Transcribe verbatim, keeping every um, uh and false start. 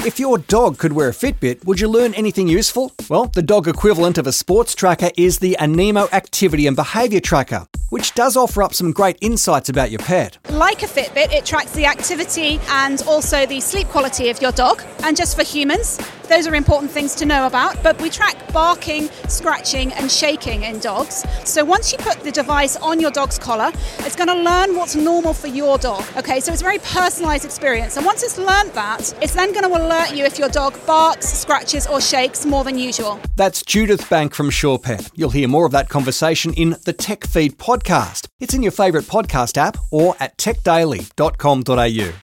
If your dog could wear a Fitbit, would you learn anything useful? Well, the dog equivalent of a sports tracker is the Anemo Activity and Behaviour Tracker, which does offer up some great insights about your pet. Like a Fitbit, it tracks the activity and also the sleep quality of your dog. And just for humans, those are important things to know about. But we track barking, scratching and shaking in dogs. So once you put the device on your dog's collar, it's going to learn what's normal for your dog. Okay, so it's a very personalised experience. And once it's learned that, it's then going to alert you if your dog barks, scratches or shakes more than usual. That's Judith Bank from SurePet. You'll hear more of that conversation in the Tech Feed podcast. It's in your favourite podcast app or at tech daily dot com dot a u.